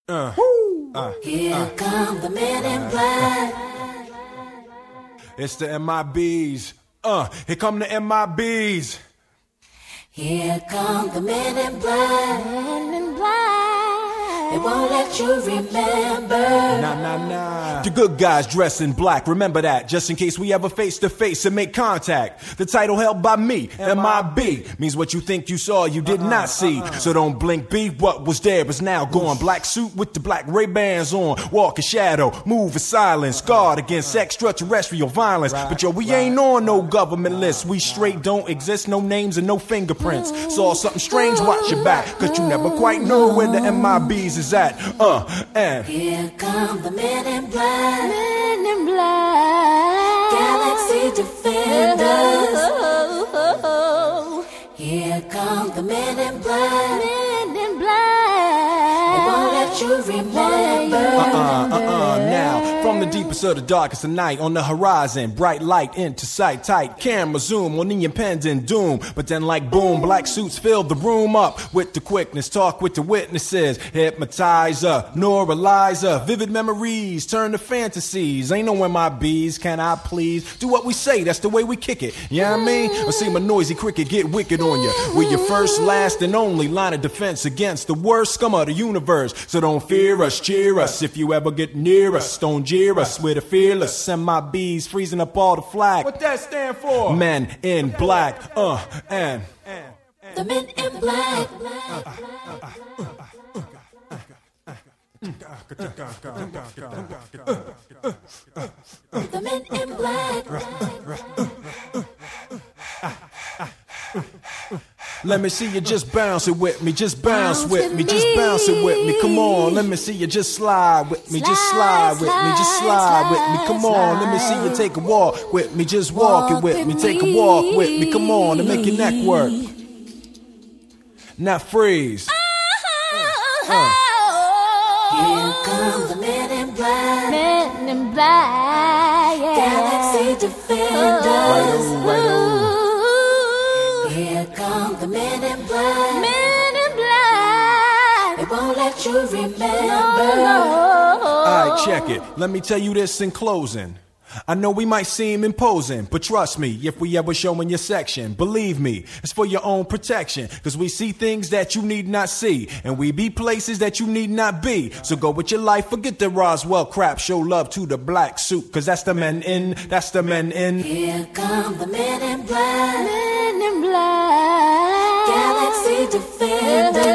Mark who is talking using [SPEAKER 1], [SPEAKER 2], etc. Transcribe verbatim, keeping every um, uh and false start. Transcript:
[SPEAKER 1] Uh, uh,
[SPEAKER 2] Here
[SPEAKER 1] uh,
[SPEAKER 2] come the men in black.
[SPEAKER 1] It's the M I Bs. Uh, here come the M I Bs.
[SPEAKER 2] Here come the men in black.
[SPEAKER 3] Men in black.
[SPEAKER 2] They won't let you remember.
[SPEAKER 1] Nah, nah, nah. The good guys dress in black. Remember that, just in case we ever face to face and make contact. The title held by me, M I B, means what you think you saw, you did uh-uh, not see. Uh-uh. So don't blink, B. What was there is now gone. Black suit with the black Ray-Bans on. Walk in shadow, move in silence. Guard against extraterrestrial violence.
[SPEAKER 4] Right,
[SPEAKER 1] but yo, we
[SPEAKER 4] right.
[SPEAKER 1] ain't on no government list. We straight don't exist, no names and no fingerprints. Saw something strange, watch your back, cause you never quite know where the M I Bs is at. Uh, and
[SPEAKER 2] here come the men in black.
[SPEAKER 3] Men in black.
[SPEAKER 2] Galaxy defenders. Here come the men in black.
[SPEAKER 3] Men in black.
[SPEAKER 2] They won't let you remember.
[SPEAKER 1] Uh-uh, uh-uh, now, from the deepest of the darkest of night, on the horizon, bright light into sight, tight camera zoom on the impending doom. But then like boom, black suits filled the room up with the quickness, talk with the witnesses, hypnotizer, neuralizer, vivid memories, turn to fantasies. Ain't no M I Bs, can I please? Do what we say, that's the way we kick it, you know what I mean? Or see my noisy cricket get wicked on you. We're your first, last, and only line of defense against the worst scum of the universe. So don't fear us, cheer us. If you ever get near us, don't jeer us. We're the fearless M I Bs, freezing up all the flag.
[SPEAKER 4] What that stand for?
[SPEAKER 1] Men in black, uh, and
[SPEAKER 2] the men in black. The men in black.
[SPEAKER 1] let me see you just bounce it with me, just bounce with me, just bounce it with me. Come on, let me see you just slide with me, just slide with me, just slide with me. Come on, let me see you take a walk with me, just walk it with me, take a walk with me. Come on, and make your neck work. Now freeze.
[SPEAKER 2] Uh. Here come the men in black.
[SPEAKER 3] Men in black. Yeah.
[SPEAKER 2] Galaxy defenders.
[SPEAKER 1] Right-o, right-o.
[SPEAKER 2] Here come the men in black.
[SPEAKER 3] Men in black.
[SPEAKER 2] They won't let you remember.
[SPEAKER 3] No, no.
[SPEAKER 1] Alright, check it. Let me tell you this in closing. I know we might seem imposing, but trust me, if we ever show in your section, believe me, it's for your own protection. Cause we see things that you need not see, and we be places that you need not be. So go with your life, forget the Roswell crap, show love to the black suit, cause that's the men in, that's the men in.
[SPEAKER 2] Here come the men in black.
[SPEAKER 3] Men in black.
[SPEAKER 2] Galaxy defenders.